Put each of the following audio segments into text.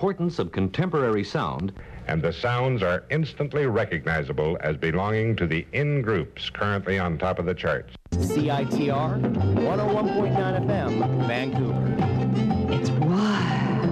importance of contemporary sound, and the sounds are instantly recognizable as belonging to the in-groups currently on top of the charts. CITR 101.9 FM, Vancouver. It's wild.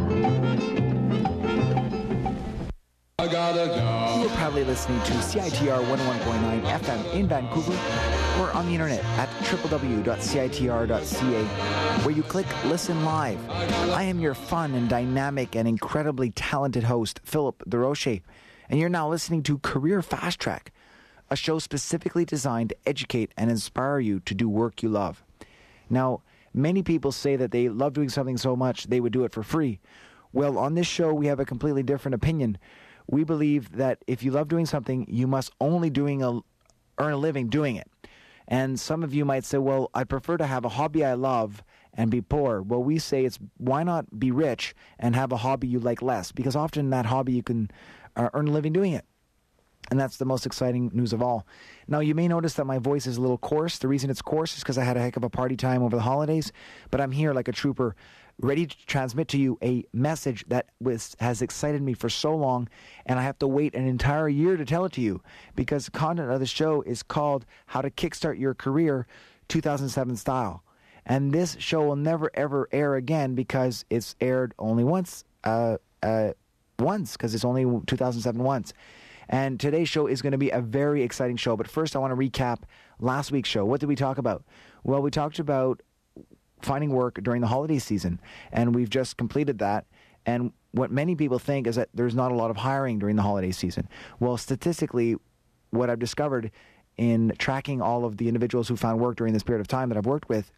I gotta go. You're probably listening to CITR 101.9 FM in Vancouver or on the internet at www.citr.ca, where you click Listen Live. I am your fun and dynamic and incredibly talented host, Philip DeRoche, and you're now listening to Career Fast Track, a show specifically designed to educate and inspire you to do work you love. Now, many people say that they love doing something so much they would do it for free. Well, on this show, we have a completely different opinion. We believe that if you love doing something, you must only earn a living doing it. And some of you might say, well, I prefer to have a hobby I love and be poor. Well, we say why not be rich and have a hobby you like less? Because often that hobby you can earn a living doing it. And that's the most exciting news of all. Now, you may notice that my voice is a little coarse. The reason it's coarse is because I had a heck of a party time over the holidays. But I'm here like a trooper, ready to transmit to you a message that has excited me for so long, and I have to wait an entire year to tell it to you, because the content of the show is called How to Kickstart Your Career 2007 Style. And this show will never, ever air again because it's aired only once, because it's only 2007 once. And today's show is going to be a very exciting show. But first, I want to recap last week's show. What did we talk about? Well, we talked about finding work during the holiday season, and we've just completed that. And what many people think is that there's not a lot of hiring during the holiday season. Well, statistically, what I've discovered in tracking all of the individuals who found work during this period of time that I've worked with,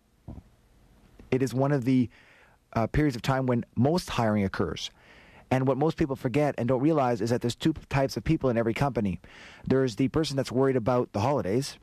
it is one of the periods of time when most hiring occurs. And what most people forget and don't realize is that there's two types of people in every company. There's the person that's worried about the holidays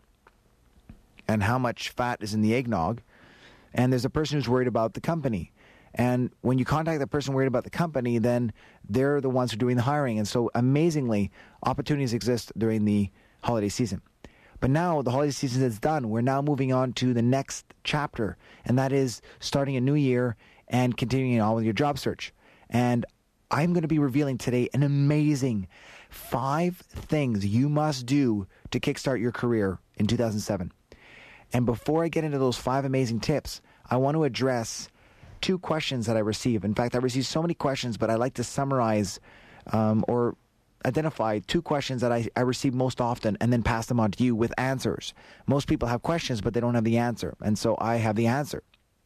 and how much fat is in the eggnog. And there's a person who's worried about the company. And when you contact the person worried about the company, then they're the ones who are doing the hiring. And so amazingly, opportunities exist during the holiday season. But now the holiday season is done. We're now moving on to the next chapter. And that is starting a new year and continuing on with your job search. And I'm going to be revealing today an amazing 5 things you must do to kickstart your career in 2007. And before I get into those 5 amazing tips, I want to address 2 questions that I received. In fact, I received so many questions, but I like to summarize or identify 2 questions that I receive most often and then pass them on to you with answers. Most people have questions, but they don't have the answer. And so I have the answer.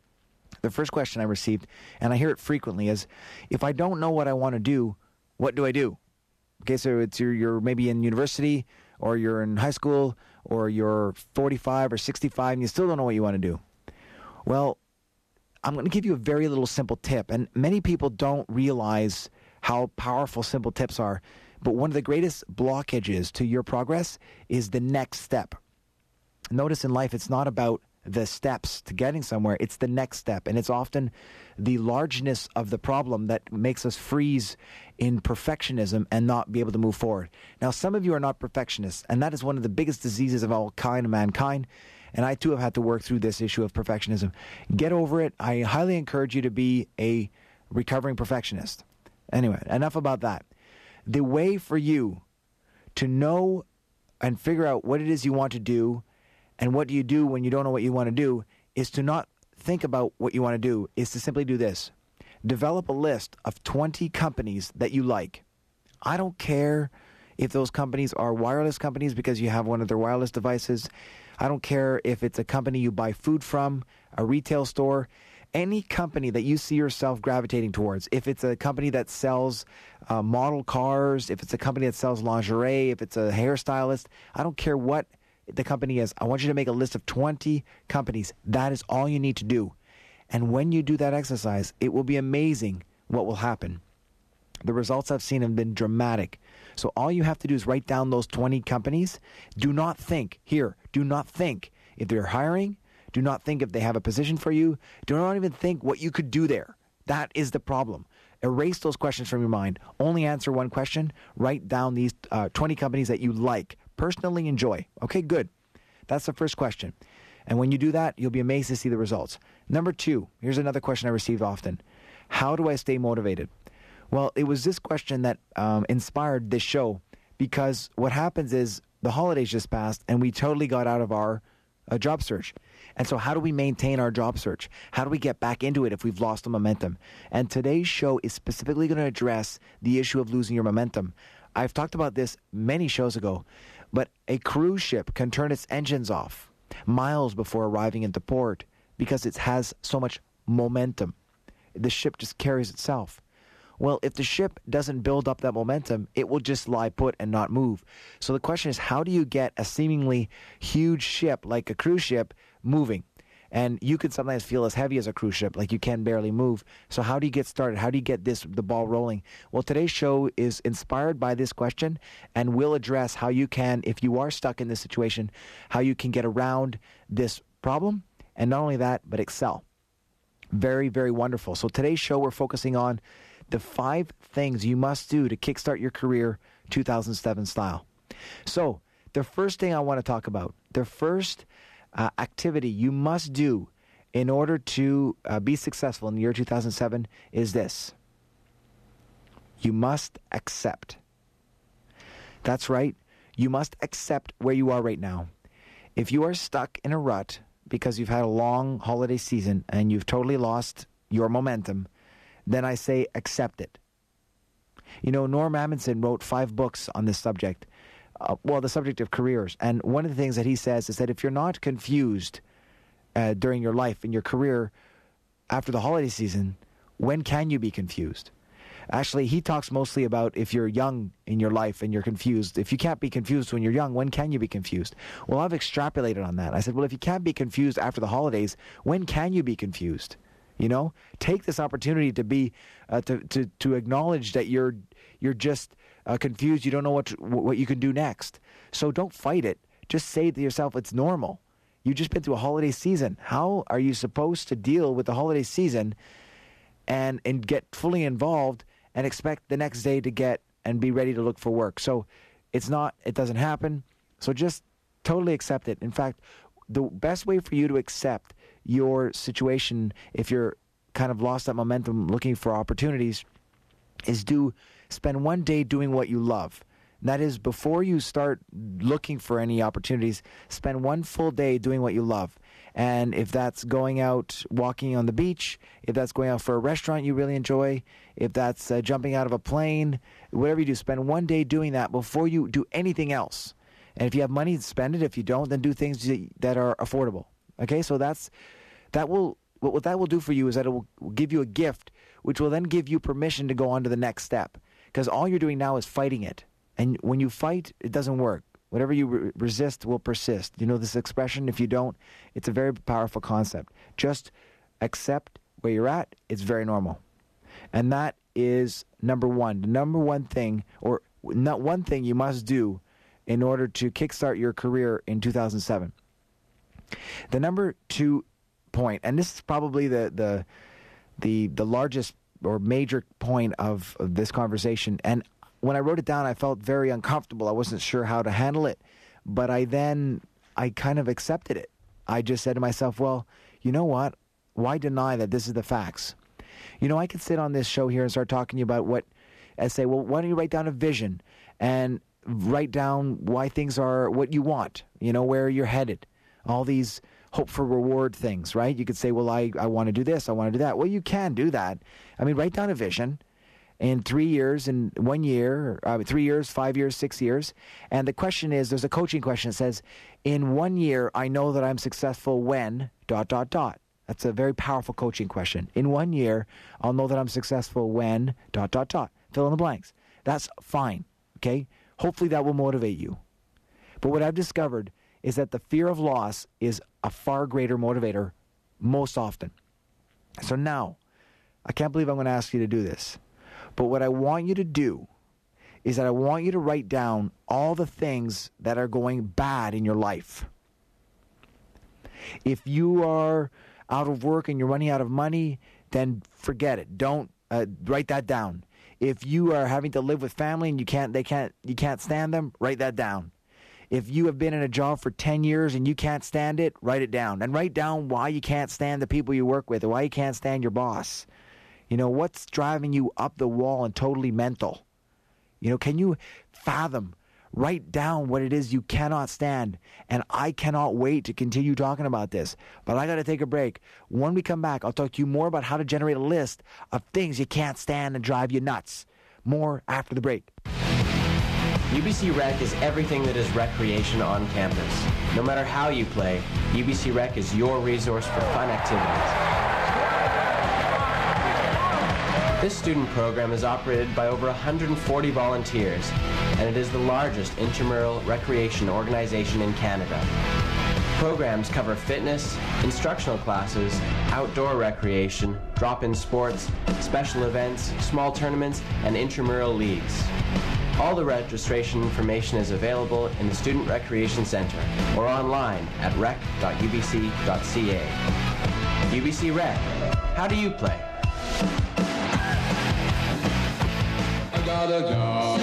The first question I received, and I hear it frequently, is, if I don't know what I want to do, what do I do? Okay, so it's you're maybe in university, or you're in high school, or you're 45 or 65, and you still don't know what you want to do. Well, I'm going to give you a very little simple tip, and many people don't realize how powerful simple tips are, but one of the greatest blockages to your progress is the next step. Notice in life, it's not about the steps to getting somewhere, it's the next step. And it's often the largeness of the problem that makes us freeze in perfectionism and not be able to move forward. Now, some of you are not perfectionists, and that is one of the biggest diseases of all kind of mankind. And I too have had to work through this issue of perfectionism. Get over it. I highly encourage you to be a recovering perfectionist. Anyway, enough about that. The way for you to know and figure out what it is you want to do, and what do you do when you don't know what you want to do, is to not think about what you want to do, is to simply do this. Develop a list of 20 companies that you like. I don't care if those companies are wireless companies because you have one of their wireless devices. I don't care if it's a company you buy food from, a retail store, any company that you see yourself gravitating towards. If it's a company that sells model cars, if it's a company that sells lingerie, if it's a hairstylist, I don't care what the company is. I want you to make a list of 20 companies. That is all you need to do. And when you do that exercise, it will be amazing what will happen. The results I've seen have been dramatic. So all you have to do is write down those 20 companies. Do not think if they're hiring. Do not think if they have a position for you. Do not even think what you could do there. That is the problem. Erase those questions from your mind. Only answer one question. Write down these 20 companies that you like, personally enjoy. Okay, good. That's the first question. And when you do that, you'll be amazed to see the results. Number 2, here's another question I received often. How do I stay motivated? Well, it was this question that inspired this show, because what happens is the holidays just passed and we totally got out of our job search. And so how do we maintain our job search? How do we get back into it if we've lost the momentum? And today's show is specifically going to address the issue of losing your momentum. I've talked about this many shows ago, but a cruise ship can turn its engines off miles before arriving into port because it has so much momentum. The ship just carries itself. Well, if the ship doesn't build up that momentum, it will just lie put and not move. So the question is, how do you get a seemingly huge ship like a cruise ship moving? And you could sometimes feel as heavy as a cruise ship, like you can barely move. So how do you get started? How do you get the ball rolling? Well, today's show is inspired by this question, and we'll address how you can, if you are stuck in this situation, how you can get around this problem, and not only that, but excel. Very, very wonderful. So today's show, we're focusing on the 5 things you must do to kickstart your career 2007 style. So the first thing I want to talk about, the first activity you must do in order to be successful in the year 2007 is this. You must accept. That's right. You must accept where you are right now. If you are stuck in a rut because you've had a long holiday season and you've totally lost your momentum, then I say accept it. You know, Norm Amundsen wrote 5 books on this subject, the subject of careers. And one of the things that he says is that if you're not confused during your life, in your career, after the holiday season, when can you be confused? Actually, he talks mostly about if you're young in your life and you're confused. If you can't be confused when you're young, when can you be confused? Well, I've extrapolated on that. I said, well, if you can't be confused after the holidays, when can you be confused? You know, take this opportunity to be to acknowledge that you're just confused. You don't know what you can do next. So don't fight it. Just say to yourself, it's normal. You've just been through a holiday season. How are you supposed to deal with the holiday season and get fully involved and expect the next day to get and be ready to look for work? So it doesn't happen. So just totally accept it. In fact, the best way for you to accept your situation, if you're kind of lost that momentum looking for opportunities, is spend one day doing what you love. And that is, before you start looking for any opportunities, spend one full day doing what you love. And if that's going out walking on the beach, if that's going out for a restaurant you really enjoy, if that's jumping out of a plane, whatever you do, spend one day doing that before you do anything else. And if you have money, spend it. If you don't, then do things that are affordable. Okay, so what that will do for you is that it will give you a gift, which will then give you permission to go on to the next step. Because all you're doing now is fighting it. And when you fight, it doesn't work. Whatever you resist will persist. You know this expression? If you don't, it's a very powerful concept. Just accept where you're at. It's very normal. And that is number one. The number one thing, or not one thing you must do in order to kickstart your career in 2007. The number 2 point, and this is probably the largest or major point of this conversation, and when I wrote it down, I felt very uncomfortable. I wasn't sure how to handle it, but I kind of accepted it. I just said to myself, well, you know what? Why deny that this is the facts? You know, I could sit on this show here and start talking to you about why don't you write down a vision and write down why things are what you want, you know, where you're headed, all these hope for reward things, right? You could say, well, I want to do this, I want to do that. Well, you can do that. I mean, write down a vision in 3 years, in 1 year, 3 years, 5 years, 6 years. And the question is, there's a coaching question that says, in 1 year, I know that I'm successful when ... That's a very powerful coaching question. In 1 year, I'll know that I'm successful when ... Fill in the blanks. That's fine, okay? Hopefully that will motivate you. But what I've discovered is that the fear of loss is a far greater motivator most often. So now, I can't believe I'm going to ask you to do this. But what I want you to do is that I want you to write down all the things that are going bad in your life. If you are out of work and you're running out of money, then forget it. Don't write that down. If you are having to live with family and you can't stand them, write that down. If you have been in a job for 10 years and you can't stand it, write it down. And write down why you can't stand the people you work with or why you can't stand your boss. You know, what's driving you up the wall and totally mental? You know, can you fathom, write down what it is you cannot stand? And I cannot wait to continue talking about this, but I got to take a break. When we come back, I'll talk to you more about how to generate a list of things you can't stand and drive you nuts. More after the break. UBC Rec is everything that is recreation on campus. No matter how you play, UBC Rec is your resource for fun activities. This student program is operated by over 140 volunteers, and it is the largest intramural recreation organization in Canada. Programs cover fitness, instructional classes, outdoor recreation, drop-in sports, special events, small tournaments, and intramural leagues. All the registration information is available in the Student Recreation Center or online at rec.ubc.ca. UBC Rec, how do you play? I got a job.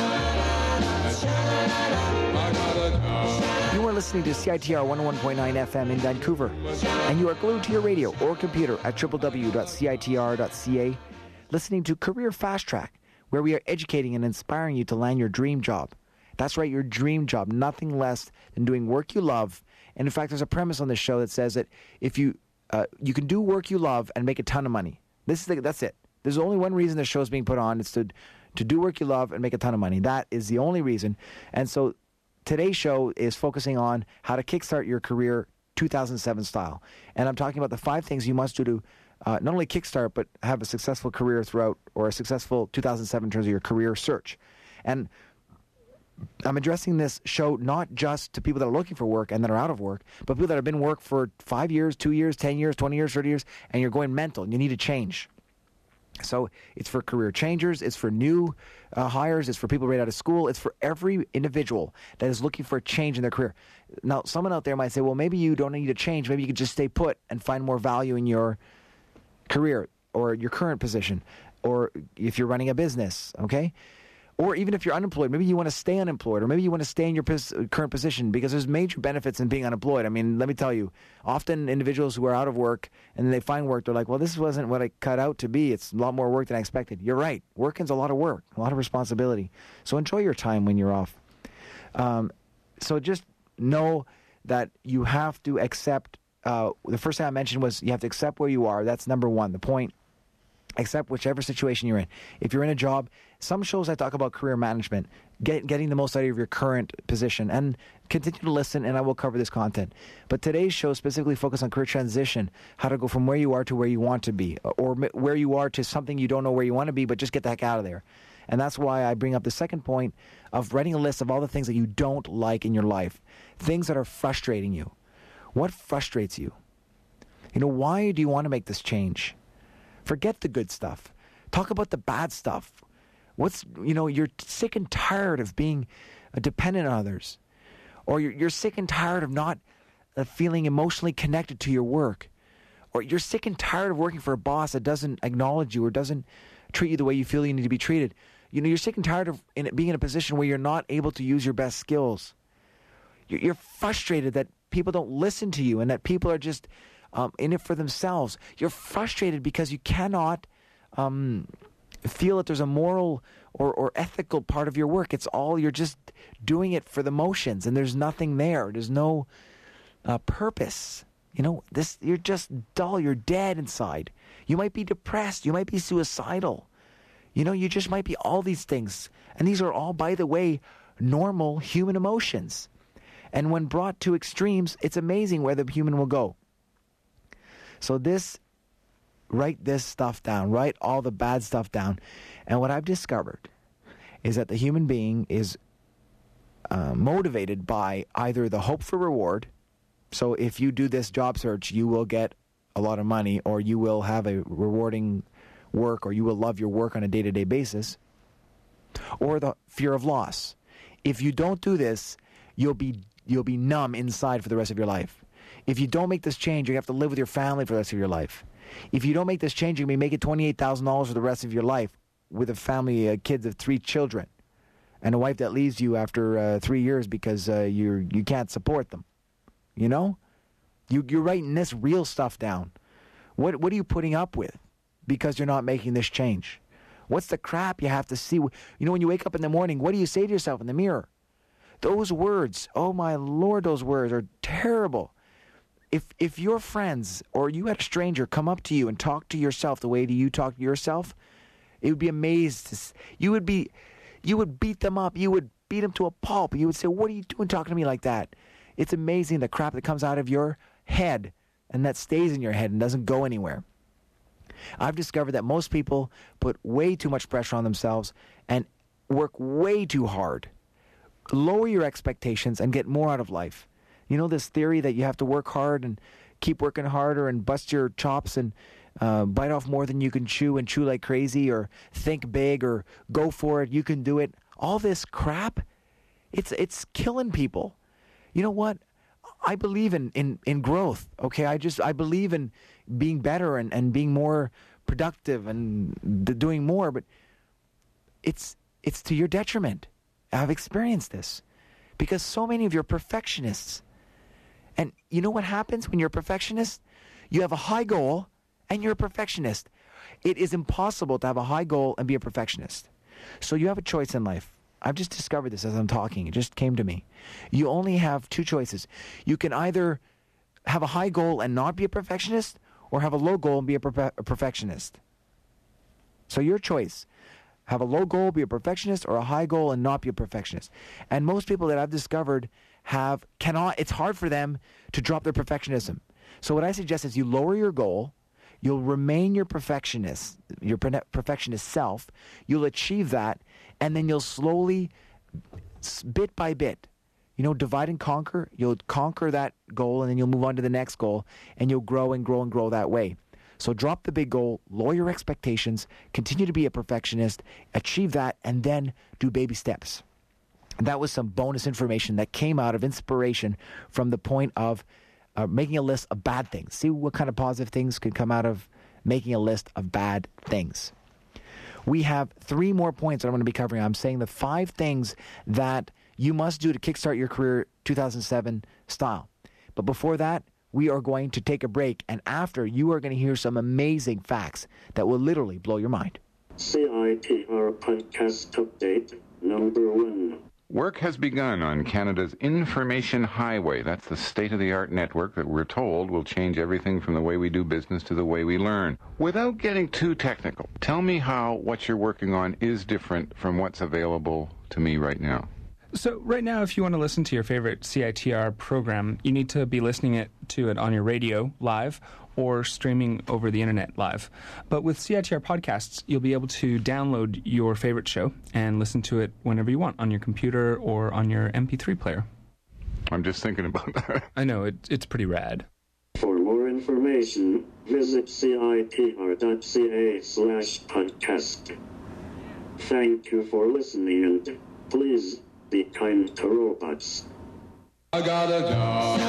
I got a job. You are listening to CITR 101.9 FM in Vancouver, and you are glued to your radio or computer at www.citr.ca, listening to Career Fast Track, where we are educating and inspiring you to land your dream job. That's right, your dream job, nothing less than doing work you love. And in fact, there's a premise on this show that says that if you can do work you love and make a ton of money. That's it. There's only one reason this show is being put on. It's to do work you love and make a ton of money. That is the only reason. And so today's show is focusing on how to kickstart your career 2007 style. And I'm talking about the 5 things you must do to not only kickstart, but have a successful career throughout, or a successful 2007 in terms of your career search. And I'm addressing this show not just to people that are looking for work and that are out of work, but people that have been in work for 5 years, 2 years, 10 years, 20 years, 30 years, and you're going mental and you need to change. So it's for career changers, it's for new hires, it's for people right out of school, it's for every individual that is looking for a change in their career. Now, someone out there might say, well, maybe you don't need to change. Maybe you could just stay put and find more value in your career or your current position, or if you're running a business, okay? Or even if you're unemployed, maybe you want to stay unemployed, or maybe you want to stay in your current position, because there's major benefits in being unemployed. I mean, let me tell you, often individuals who are out of work and then they find work, they're like, well, this wasn't what I cut out to be. It's a lot more work than I expected. You're right. Working's a lot of work, a lot of responsibility. So enjoy your time when you're off. So just know that you have to accept, the first thing I mentioned was you have to accept where you are. That's number one, the point. Accept whichever situation you're in. If you're in a job, some shows I talk about career management, getting the most out of your current position, and continue to listen, and I will cover this content. But today's show specifically focused on career transition, how to go from where you are to where you want to be, or where you are to something you don't know where you want to be, but just get the heck out of there. And that's why I bring up the second point of writing a list of all the things that you don't like in your life, things that are frustrating you. What frustrates you? You know, why do you want to make this change? Forget the good stuff. Talk about the bad stuff. You're sick and tired of being dependent on others. Or you're sick and tired of not feeling emotionally connected to your work. Or you're sick and tired of working for a boss that doesn't acknowledge you or doesn't treat you the way you feel you need to be treated. You know, you're sick and tired of being in a position where you're not able to use your best skills. You're frustrated that people don't listen to you and that people are just in it for themselves. You're frustrated because you cannot feel that there's a moral or ethical part of your work. It's all, you're just doing it for the motions, and there's nothing there. There's no purpose. You know, you're just dull. You're dead inside. You might be depressed. You might be suicidal. You know, you just might be all these things. And these are all, by the way, normal human emotions. And when brought to extremes, it's amazing where the human will go. So write this stuff down. Write all the bad stuff down. And what I've discovered is that the human being is motivated by either the hope for reward. So if you do this job search, you will get a lot of money, or you will have a rewarding work, or you will love your work on a day-to-day basis, or the fear of loss. If you don't do this, you'll be numb inside for the rest of your life. If you don't make this change, you have to live with your family for the rest of your life. If you don't make this change, you're going to be making $28,000 for the rest of your life with a family, kids of 3 children, and a wife that leaves you after 3 years because you can't support them. You know? You're writing this real stuff down. What are you putting up with? because you're not making this change? What's the crap you have to see? You know, when you wake up in the morning, what do you say to yourself in the mirror? Those words, oh my Lord, those words are terrible. If your friends or you had a stranger come up to you and talk to yourself the way you talk to yourself, it would be amazed. You would beat them up. You would beat them to a pulp. You would say, what are you doing talking to me like that? It's amazing the crap that comes out of your head and that stays in your head and doesn't go anywhere. I've discovered that most people put way too much pressure on themselves and work way too hard. Lower your expectations and get more out of life. You know this theory that you have to work hard and keep working harder and bust your chops and bite off more than you can chew and chew like crazy, or think big, or go for it, you can do it. All this crap, it's killing people. You know what? I believe in growth, okay? I believe in being better and being more productive and doing more, but it's to your detriment. I've experienced this because so many of you are perfectionists. And you know what happens when you're a perfectionist? You have a high goal and you're a perfectionist. It is impossible to have a high goal and be a perfectionist. So you have a choice in life. I've just discovered this as I'm talking. It just came to me. You only have two choices. You can either have a high goal and not be a perfectionist, or have a low goal and be a perfectionist. So your choice. Have a low goal, be a perfectionist, or a high goal and not be a perfectionist. And most people that I've discovered it's hard for them to drop their perfectionism. So what I suggest is you lower your goal, you'll remain your perfectionist self, you'll achieve that, and then you'll slowly, bit by bit, divide and conquer. You'll conquer that goal, and then you'll move on to the next goal, and you'll grow and grow and grow that way. So drop the big goal, lower your expectations, continue to be a perfectionist, achieve that, and then do baby steps. That was some bonus information that came out of inspiration from the point of making a list of bad things. See what kind of positive things could come out of making a list of bad things. We have 3 more points that I'm going to be covering. I'm saying the 5 things that you must do to kickstart your career 2007 style. But before that, we are going to take a break, and after, you are going to hear some amazing facts that will literally blow your mind. CITR Podcast Update number 1. Work has begun on Canada's Information Highway. That's the state-of-the-art network that we're told will change everything from the way we do business to the way we learn. Without getting too technical, tell me how what you're working on is different from what's available to me right now. So right now, if you want to listen to your favorite CITR program, you need to be listening to it on your radio live or streaming over the internet live. But with CITR podcasts, you'll be able to download your favorite show and listen to it whenever you want on your computer or on your MP3 player. I'm just thinking about that. I know, it's pretty rad. For more information, visit citr.ca/podcast. Thank you for listening, and please be kind to robots. I got a job.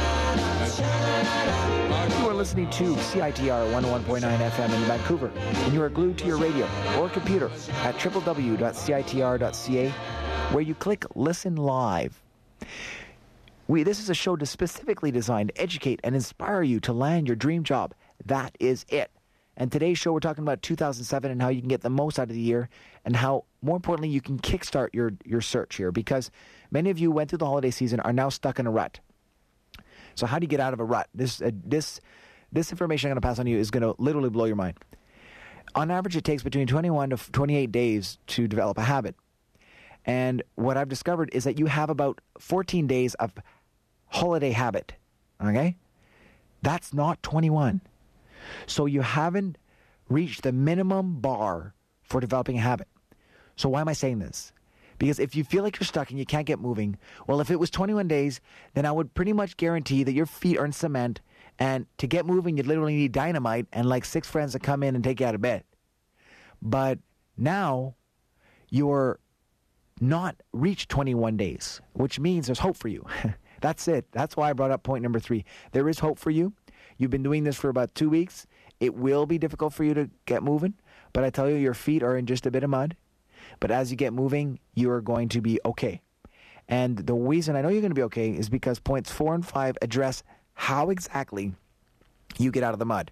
You are listening to CITR 101.9 FM in Vancouver, and you are glued to your radio or computer at www.citr.ca, where you click Listen Live. This is a show specifically designed to educate and inspire you to land your dream job. That is it. And today's show, we're talking about 2007 and how you can get the most out of the year, and how, more importantly, you can kickstart your search here, because many of you went through the holiday season, are now stuck in a rut. So how do you get out of a rut? This information I'm going to pass on to you is going to literally blow your mind. On average, it takes between 21 to 28 days to develop a habit. And what I've discovered is that you have about 14 days of holiday habit. Okay? That's not 21. So you haven't reached the minimum bar for developing a habit. So why am I saying this? Because if you feel like you're stuck and you can't get moving, well, if it was 21 days, then I would pretty much guarantee that your feet are in cement, and to get moving, you'd literally need dynamite and like 6 friends to come in and take you out of bed. But now you're not reached 21 days, which means there's hope for you. That's it. That's why I brought up point number 3. There is hope for you. You've been doing this for about 2 weeks. It will be difficult for you to get moving, but I tell you, your feet are in just a bit of mud. But as you get moving, you are going to be okay. And the reason I know you're going to be okay is because points 4 and 5 address how exactly you get out of the mud.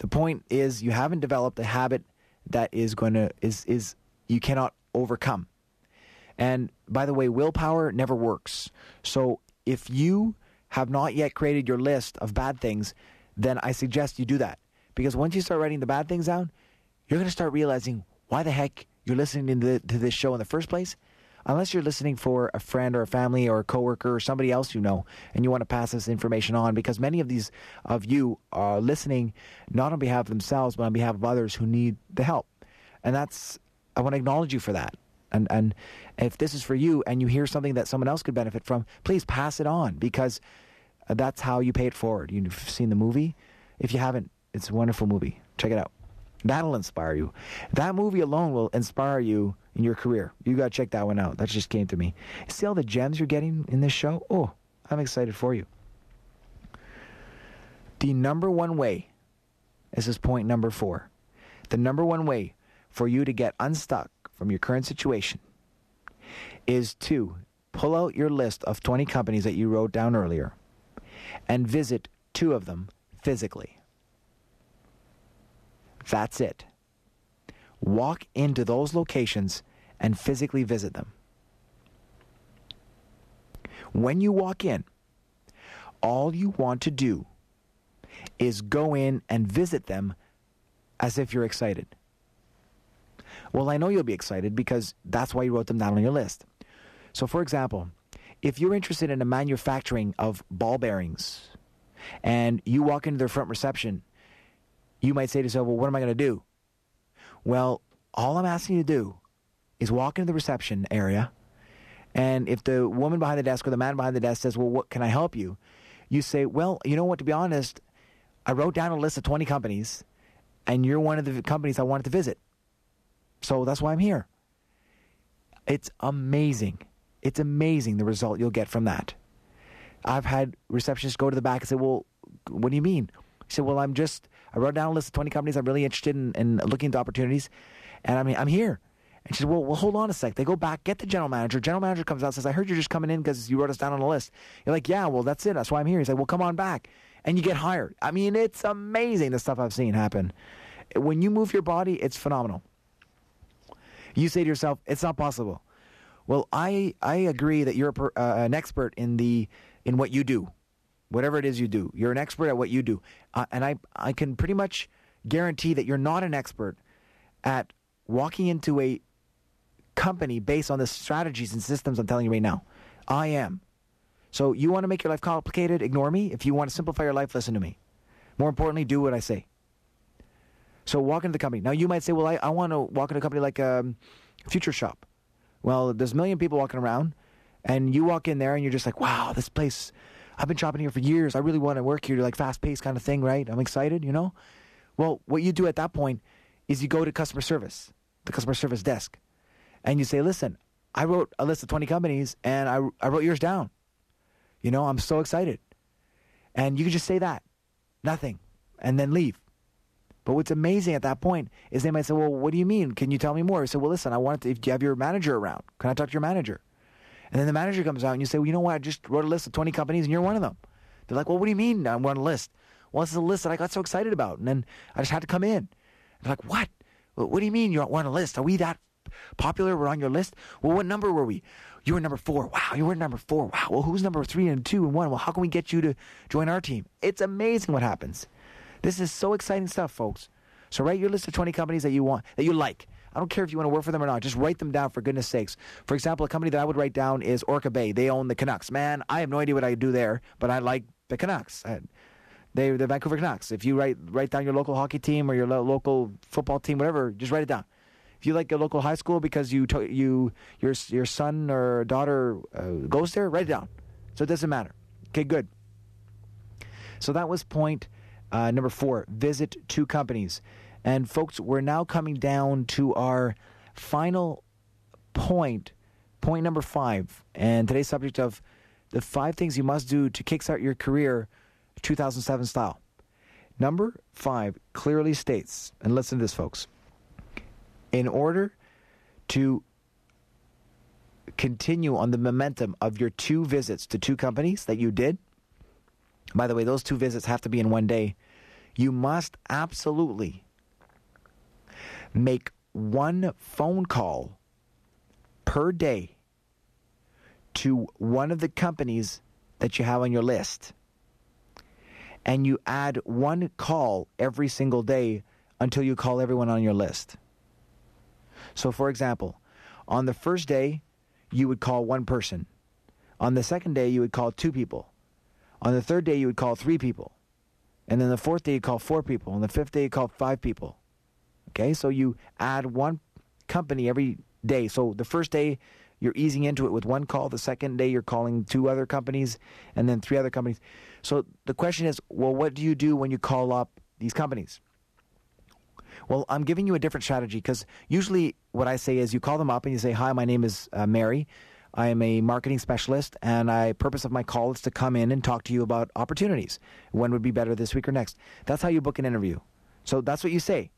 The point is you haven't developed a habit that is you cannot overcome. And by the way, willpower never works. So if you have not yet created your list of bad things, then I suggest you do that. Because once you start writing the bad things down, you're going to start realizing why the heck you're listening to this show in the first place. Unless you're listening for a friend or a family or a coworker or somebody else you know, and you want to pass this information on, because many of you are listening not on behalf of themselves, but on behalf of others who need the help. And I want to acknowledge you for that. And if this is for you and you hear something that someone else could benefit from, please pass it on, because that's how you pay it forward. You've seen the movie. If you haven't, it's a wonderful movie. Check it out. That'll inspire you. That movie alone will inspire you in your career. You got to check that one out. That just came to me. See all the gems you're getting in this show? Oh, I'm excited for you. The number one way, this is point number 4. The number one way for you to get unstuck from your current situation is to pull out your list of 20 companies that you wrote down earlier and visit 2 of them physically. That's it. Walk into those locations and physically visit them. When you walk in, all you want to do is go in and visit them as if you're excited. Well, I know you'll be excited because that's why you wrote them down on your list. So, for example, if you're interested in the manufacturing of ball bearings and you walk into their front reception, you might say to yourself, well, what am I going to do? Well, all I'm asking you to do is walk into the reception area, and if the woman behind the desk or the man behind the desk says, well, what can I help you? You say, well, you know what, to be honest, I wrote down a list of 20 companies, and you're one of the companies I wanted to visit. So that's why I'm here. It's amazing. It's amazing the result you'll get from that. I've had receptionists go to the back and say, well, what do you mean? He said, well, I wrote down a list of 20 companies I'm really interested in looking into opportunities, and I'm here. And she said, well, hold on a sec. They go back, get the general manager. General manager comes out and says, I heard you're just coming in because you wrote us down on the list. You're like, yeah, well, that's it. That's why I'm here. He's like, well, come on back. And you get hired. I mean, it's amazing the stuff I've seen happen. When you move your body, it's phenomenal. You say to yourself, it's not possible. Well, I agree that you're an expert in what you do. Whatever it is you do, you're an expert at what you do. And I can pretty much guarantee that you're not an expert at walking into a company based on the strategies and systems I'm telling you right now. I am. So you want to make your life complicated, ignore me. If you want to simplify your life, listen to me. More importantly, do what I say. So walk into the company. Now you might say, well, I want to walk into a company like Future Shop. Well, there's a million people walking around, and you walk in there and you're just like, wow, this place, I've been shopping here for years. I really want to work here, like fast-paced kind of thing, right? I'm excited, you know? Well, what you do at that point is you go to customer service, the customer service desk, and you say, listen, I wrote a list of 20 companies, and I wrote yours down. You know, I'm so excited. And you can just say that, nothing, and then leave. But what's amazing at that point is they might say, well, what do you mean? Can you tell me more? I said, well, listen, if you have your manager around, can I talk to your manager? And then the manager comes out and you say, well, you know what? I just wrote a list of 20 companies and you're one of them. They're like, well, what do you mean I'm on a list? Well, this is a list that I got so excited about. And then I just had to come in. They're like, what? What do you mean you're on a list? Are we that popular? We're on your list? Well, what number were we? You were number 4. Wow, you were number 4. Wow, well, who's number 3 and 2 and 1? Well, how can we get you to join our team? It's amazing what happens. This is so exciting stuff, folks. So write your list of 20 companies that you want, that you like. I don't care if you want to work for them or not. Just write them down, for goodness sakes. For example, a company that I would write down is Orca Bay. They own the Canucks. Man, I have no idea what I do there, but I like the Canucks. They're the Vancouver Canucks. If you write down your local hockey team or your local football team, whatever, just write it down. If you like a local high school because your son or daughter goes there, write it down. So it doesn't matter. Okay, good. So that was point number 4. Visit 2 companies. And folks, we're now coming down to our final point number 5. And today's subject of the 5 things you must do to kickstart your career 2007 style. Number 5 clearly states, and listen to this, folks, in order to continue on the momentum of your 2 visits to 2 companies that you did, by the way, those 2 visits have to be in one day, you must absolutely make one phone call per day to one of the companies that you have on your list. And you add one call every single day until you call everyone on your list. So, for example, on the first day, you would call one person. On the second day, you would call 2 people. On the third day, you would call 3 people. And then the fourth day, you call 4 people. And the fifth day, you call 5 people. Okay, so you add one company every day. So the first day, you're easing into it with one call. The second day, you're calling 2 other companies and then 3 other companies. So the question is, well, what do you do when you call up these companies? Well, I'm giving you a different strategy because usually what I say is you call them up and you say, hi, my name is Mary. I am a marketing specialist, and the purpose of my call is to come in and talk to you about opportunities. When would be better this week or next? That's how you book an interview. So that's what you say.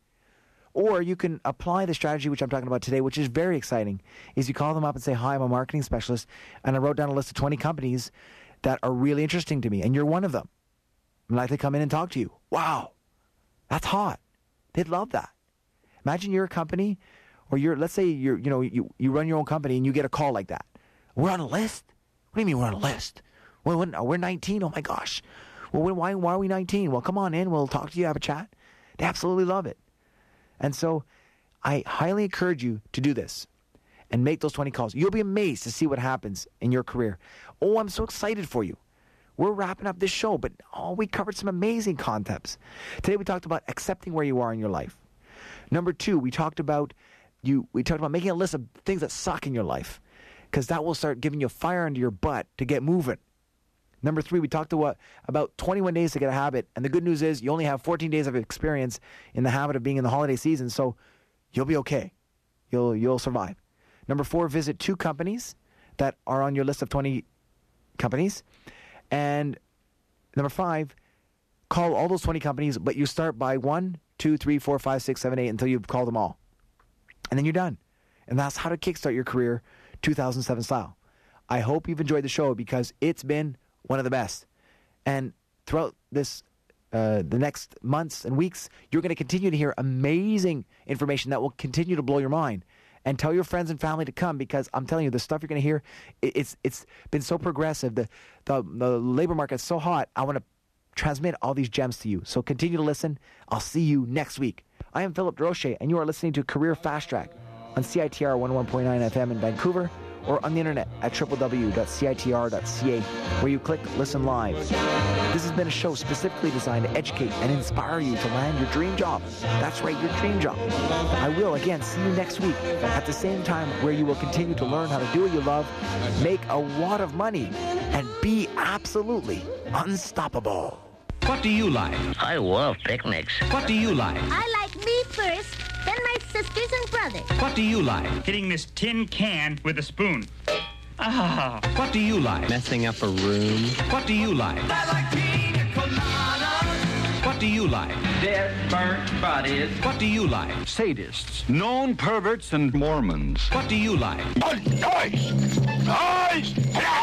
Or you can apply the strategy which I'm talking about today, which is very exciting, is you call them up and say, hi, I'm a marketing specialist, and I wrote down a list of 20 companies that are really interesting to me, and you're one of them. I'd like to come in and talk to you. Wow, that's hot. They'd love that. Imagine you're a company, or let's say you run your own company and you get a call like that. We're on a list? What do you mean we're on a list? Well, we're 19? Oh my gosh. Well, why are we 19? Well, come on in. We'll talk to you, have a chat. They absolutely love it. And so I highly encourage you to do this and make those 20 calls. You'll be amazed to see what happens in your career. Oh, I'm so excited for you. We're wrapping up this show, but we covered some amazing concepts. Today we talked about accepting where you are in your life. Number 2, we talked about making a list of things that suck in your life, because that will start giving you fire under your butt to get moving. Number 3, we talked about 21 days to get a habit, and the good news is you only have 14 days of experience in the habit of being in the holiday season, so you'll be okay. You'll survive. Number 4, visit 2 companies that are on your list of 20 companies. And number 5, call all those 20 companies, but you start by 1, 2, 3, 4, 5, 6, 7, 8 until you've called them all. And then you're done. And that's how to kickstart your career 2007 style. I hope you've enjoyed the show because it's been one of the best. And throughout this, the next months and weeks, you're going to continue to hear amazing information that will continue to blow your mind. And tell your friends and family to come, because I'm telling you, the stuff you're going to hear, it's been so progressive. The labor market's so hot. I want to transmit all these gems to you. So continue to listen. I'll see you next week. I am Philip Durocher, and you are listening to Career Fast Track on CITR 101.9 FM in Vancouver, or on the internet at www.citr.ca, where you click Listen Live. This has been a show specifically designed to educate and inspire you to land your dream job. That's right, your dream job. I will, again, see you next week at the same time, where you will continue to learn how to do what you love, make a lot of money, and be absolutely unstoppable. What do you like? I love picnics. What do you like? I like me first, then my sisters and brothers. What do you like? Hitting this tin can with a spoon. Ah. What do you like? Messing up a room. What do you like? I like pina colada. What do you like? Dead, burnt bodies. What do you like? Sadists, known perverts, and Mormons. What do you like? Noise! Noise!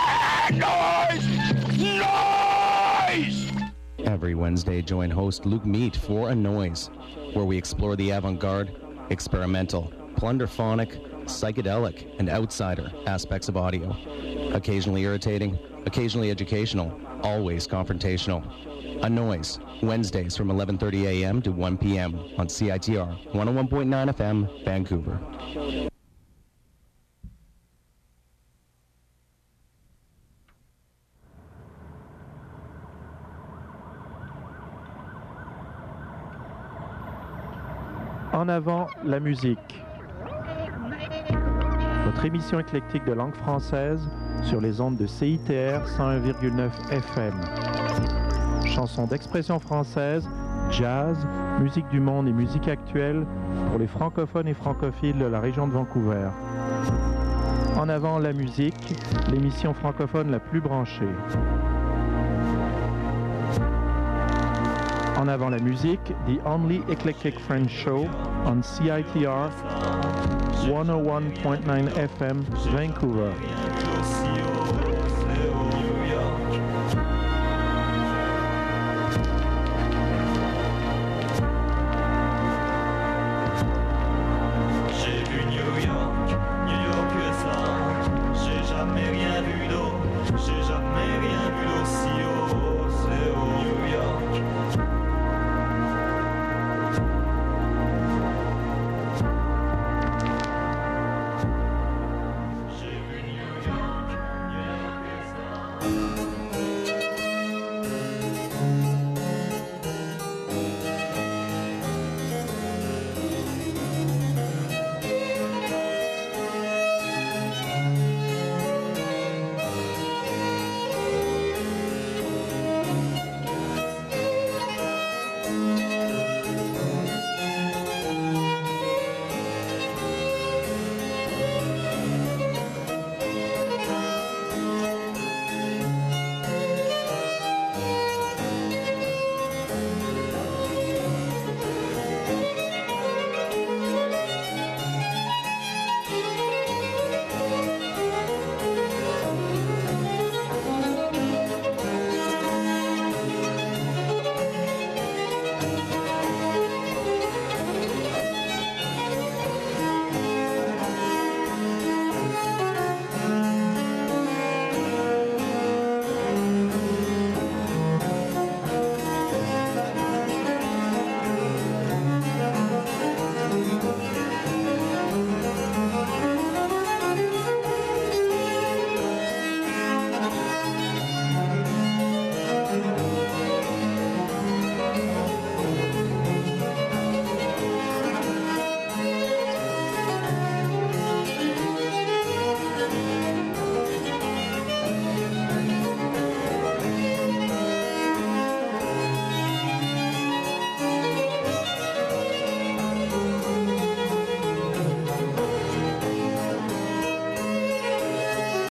Noise! Noise! Every Wednesday, join host Luke Mead for A Noise, where we explore the avant-garde, experimental, plunderphonic, psychedelic, and outsider aspects of audio. Occasionally irritating, occasionally educational, always confrontational. A Noise, Wednesdays from 11:30 a.m. to 1 p.m. on CITR 101.9 FM, Vancouver. En avant, la musique. Votre émission éclectique de langue française sur les ondes de CITR 101,9 FM. Chansons d'expression française, jazz, musique du monde et musique actuelle pour les francophones et francophiles de la région de Vancouver. En avant, la musique, l'émission francophone la plus branchée. En avant la musique, the only eclectic French show on CITR 101.9 FM, Vancouver.